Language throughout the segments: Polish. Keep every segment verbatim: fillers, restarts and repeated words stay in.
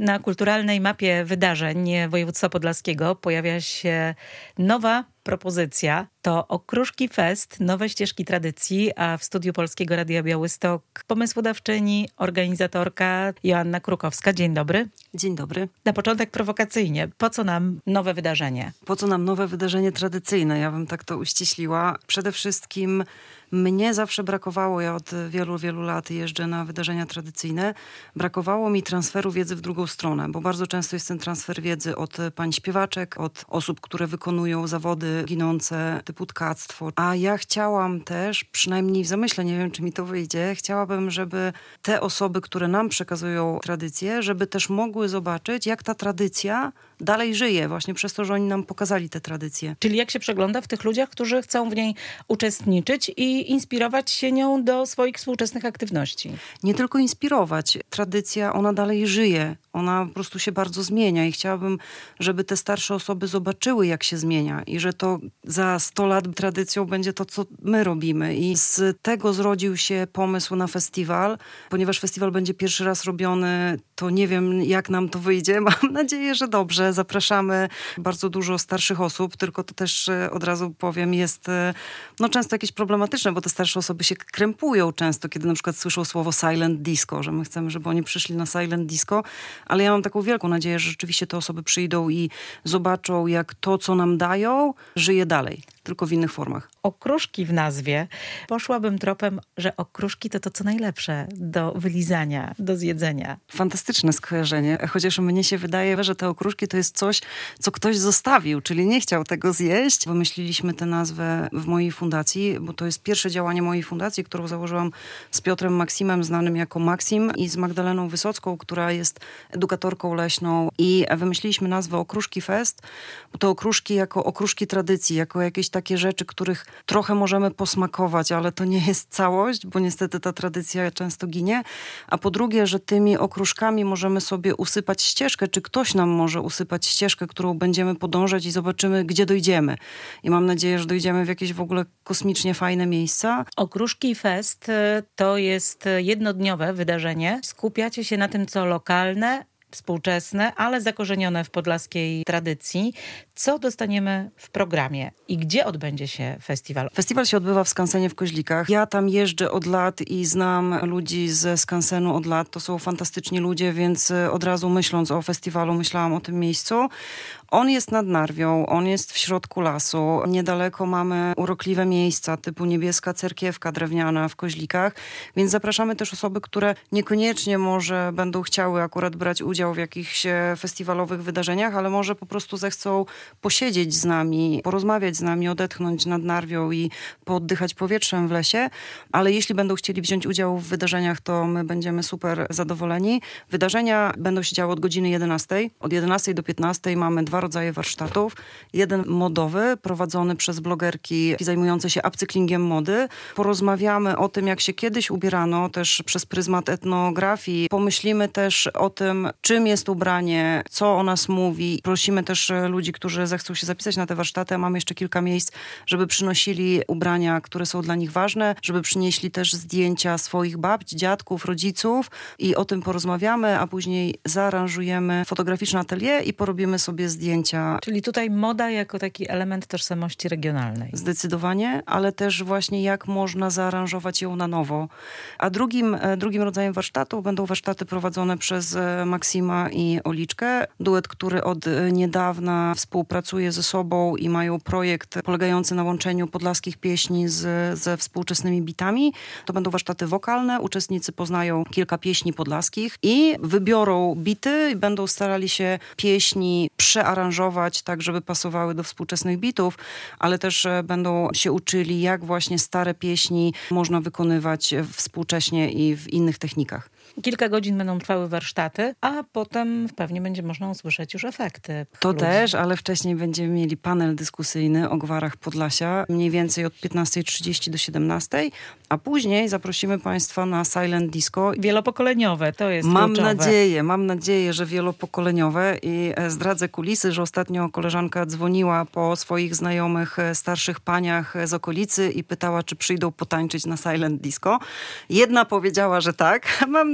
Na kulturalnej mapie wydarzeń województwa podlaskiego pojawia się nowa propozycja. To Okruszki Fest, nowe ścieżki tradycji, a w studiu Polskiego Radia Białystok pomysłodawczyni, organizatorka Joanna Krukowska. Dzień dobry. Dzień dobry. Na początek prowokacyjnie. Po co nam nowe wydarzenie? Po co nam nowe wydarzenie tradycyjne? Ja bym tak to uściśliła. Przede wszystkim mnie zawsze brakowało, ja od wielu, wielu lat jeżdżę na wydarzenia tradycyjne, brakowało mi transferu wiedzy w drugą stronę, bo bardzo często jest ten transfer wiedzy od pań śpiewaczek, od osób, które wykonują zawody ginące typu tkactwo. A ja chciałam też, przynajmniej w zamyśle, nie wiem czy mi to wyjdzie, chciałabym, żeby te osoby, które nam przekazują tradycję, żeby też mogły zobaczyć, jak ta tradycja dalej żyje, właśnie przez to, że oni nam pokazali te tradycje. Czyli jak się przegląda w tych ludziach, którzy chcą w niej uczestniczyć i inspirować się nią do swoich współczesnych aktywności? Nie tylko inspirować. Tradycja, ona dalej żyje. Ona po prostu się bardzo zmienia i chciałabym, żeby te starsze osoby zobaczyły, jak się zmienia i że to za sto lat tradycją będzie to, co my robimy. I z tego zrodził się pomysł na festiwal. Ponieważ festiwal będzie pierwszy raz robiony, to nie wiem, jak nam to wyjdzie. Mam nadzieję, że dobrze. Zapraszamy bardzo dużo starszych osób, tylko to też od razu powiem, jest no, często jakieś problematyczne, bo te starsze osoby się krępują często, kiedy na przykład słyszą słowo silent disco, że my chcemy, żeby oni przyszli na silent disco, ale ja mam taką wielką nadzieję, że rzeczywiście te osoby przyjdą i zobaczą, jak to, co nam dają, żyje dalej, tylko w innych formach. Okruszki w nazwie. Poszłabym tropem, że okruszki to to, co najlepsze do wylizania, do zjedzenia. Fantastyczne skojarzenie, chociaż mnie się wydaje, że te okruszki to jest coś, co ktoś zostawił, czyli nie chciał tego zjeść. Wymyśliliśmy tę nazwę w mojej fundacji, bo to jest pierwsze działanie mojej fundacji, którą założyłam z Piotrem Maksimem, znanym jako Maksim, i z Magdaleną Wysocką, która jest edukatorką leśną, i wymyśliliśmy nazwę Okruszki Fest, bo to okruszki jako okruszki tradycji, jako jakieś takie rzeczy, których trochę możemy posmakować, ale to nie jest całość, bo niestety ta tradycja często ginie. A po drugie, że tymi okruszkami możemy sobie usypać ścieżkę, czy ktoś nam może usypać ścieżkę, którą będziemy podążać i zobaczymy, gdzie dojdziemy. I mam nadzieję, że dojdziemy w jakieś w ogóle kosmicznie fajne miejsca. Okruszki Fest to jest jednodniowe wydarzenie. Skupiacie się na tym, co lokalne, współczesne, ale zakorzenione w podlaskiej tradycji. Co dostaniemy w programie i gdzie odbędzie się festiwal? Festiwal się odbywa w skansenie w Koźlikach. Ja tam jeżdżę od lat i znam ludzi ze skansenu od lat. To są fantastyczni ludzie, więc od razu myśląc o festiwalu myślałam o tym miejscu. On jest nad Narwią, on jest w środku lasu. Niedaleko mamy urokliwe miejsca typu Niebieska Cerkiewka drewniana w Koźlikach, więc zapraszamy też osoby, które niekoniecznie może będą chciały akurat brać udział w jakichś festiwalowych wydarzeniach, ale może po prostu zechcą posiedzieć z nami, porozmawiać z nami, odetchnąć nad Narwią i pooddychać powietrzem w lesie. Ale jeśli będą chcieli wziąć udział w wydarzeniach, to my będziemy super zadowoleni. Wydarzenia będą się działy od godziny jedenastej. Od jedenastej do piętnastej mamy dwa rodzaje warsztatów. Jeden modowy, prowadzony przez blogerki zajmujące się upcyklingiem mody. Porozmawiamy o tym, jak się kiedyś ubierano, też przez pryzmat etnografii. Pomyślimy też o tym, czym jest ubranie, co o nas mówi. Prosimy też ludzi, którzy zechcą się zapisać na te warsztaty. Mamy jeszcze kilka miejsc, żeby przynosili ubrania, które są dla nich ważne, żeby przynieśli też zdjęcia swoich babć, dziadków, rodziców i o tym porozmawiamy, a później zaaranżujemy fotograficzne atelier i porobimy sobie zdjęcia. Czyli tutaj moda jako taki element tożsamości regionalnej. Zdecydowanie, ale też właśnie jak można zaaranżować ją na nowo. A drugim, drugim rodzajem warsztatu będą warsztaty prowadzone przez Maksima i Oliczkę. Duet, który od niedawna współpracuje ze sobą i mają projekt polegający na łączeniu podlaskich pieśni z, ze współczesnymi bitami. To będą warsztaty wokalne. Uczestnicy poznają kilka pieśni podlaskich i wybiorą bity i będą starali się pieśni przearanżować tak, żeby pasowały do współczesnych bitów, ale też będą się uczyli, jak właśnie stare pieśni można wykonywać współcześnie i w innych technikach. Kilka godzin będą trwały warsztaty, a potem pewnie będzie można usłyszeć już efekty. To ludzi. też, ale wcześniej będziemy mieli panel dyskusyjny o gwarach Podlasia, mniej więcej od piętnastej trzydzieści do siedemnastej, a później zaprosimy Państwa na silent disco. Wielopokoleniowe, to jest Mam kluczowe. nadzieję, mam nadzieję, że wielopokoleniowe i zdradzę kulisy, że ostatnio koleżanka dzwoniła po swoich znajomych starszych paniach z okolicy i pytała, czy przyjdą potańczyć na silent disco. Jedna powiedziała, że tak. Mam nadzieję,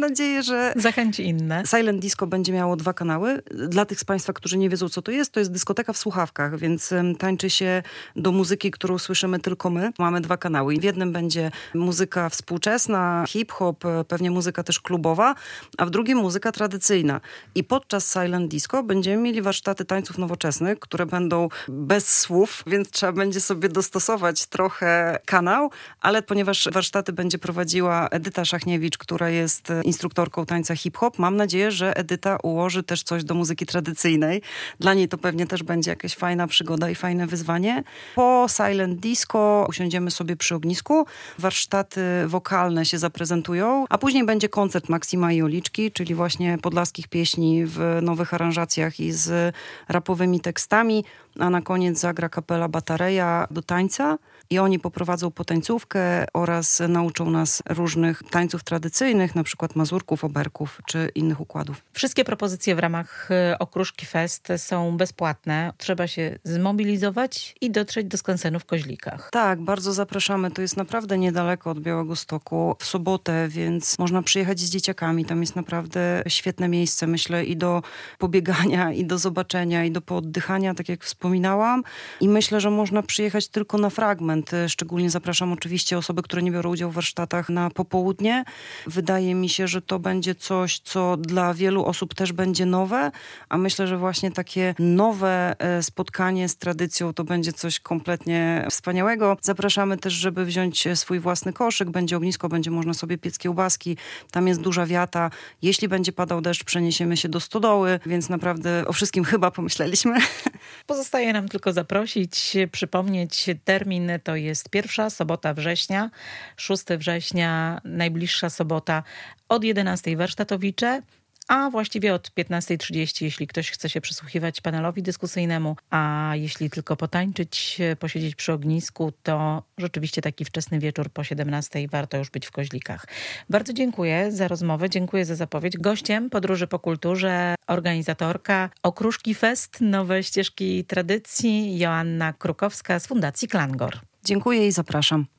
nadzieję, że zachęci inne. Silent Disco będzie miało dwa kanały. Dla tych z Państwa, którzy nie wiedzą, co to jest, to jest dyskoteka w słuchawkach, więc tańczy się do muzyki, którą słyszymy tylko my. Mamy dwa kanały i w jednym będzie muzyka współczesna, hip-hop, pewnie muzyka też klubowa, a w drugim muzyka tradycyjna. I podczas Silent Disco będziemy mieli warsztaty tańców nowoczesnych, które będą bez słów, więc trzeba będzie sobie dostosować trochę kanał, ale ponieważ warsztaty będzie prowadziła Edyta Szachniewicz, która jest instruktorką tańca hip-hop, mam nadzieję, że Edyta ułoży też coś do muzyki tradycyjnej. Dla niej to pewnie też będzie jakaś fajna przygoda i fajne wyzwanie. Po Silent Disco usiądziemy sobie przy ognisku, warsztaty wokalne się zaprezentują, a później będzie koncert Maksima i Oliczki, czyli właśnie podlaskich pieśni w nowych aranżacjach i z rapowymi tekstami, a na koniec zagra kapela Batareja do tańca i oni poprowadzą potańcówkę oraz nauczą nas różnych tańców tradycyjnych, na przykład mazurków, oberków czy innych układów. Wszystkie propozycje w ramach Okruszki Fest są bezpłatne. Trzeba się zmobilizować i dotrzeć do skansenu w Koźlikach. Tak, bardzo zapraszamy. To jest naprawdę niedaleko od Białegostoku. W sobotę, więc można przyjechać z dzieciakami. Tam jest naprawdę świetne miejsce, myślę, i do pobiegania, i do zobaczenia, i do pooddychania, tak jak wspominałam. I myślę, że można przyjechać tylko na fragment. Szczególnie zapraszam oczywiście osoby, które nie biorą udziału w warsztatach na popołudnie. Wydaje mi się, że to będzie coś, co dla wielu osób też będzie nowe, a myślę, że właśnie takie nowe spotkanie z tradycją to będzie coś kompletnie wspaniałego. Zapraszamy też, żeby wziąć swój własny koszyk. Będzie ognisko, będzie można sobie piec kiełbaski. Tam jest duża wiata. Jeśli będzie padał deszcz, przeniesiemy się do stodoły, więc naprawdę o wszystkim chyba pomyśleliśmy. Pozostaje nam tylko zaprosić, przypomnieć termin. To jest pierwsza sobota września, szóstego września, najbliższa sobota od jedenastej warsztatowicze, a właściwie od piętnastej trzydzieści, jeśli ktoś chce się przysłuchiwać panelowi dyskusyjnemu, a jeśli tylko potańczyć, posiedzieć przy ognisku, to rzeczywiście taki wczesny wieczór po siedemnastej warto już być w Koźlikach. Bardzo dziękuję za rozmowę, dziękuję za zapowiedź. Gościem Podróży po Kulturze, organizatorka Okruszki Fest, Nowe Ścieżki Tradycji, Joanna Krukowska z Fundacji Klangor. Dziękuję i zapraszam.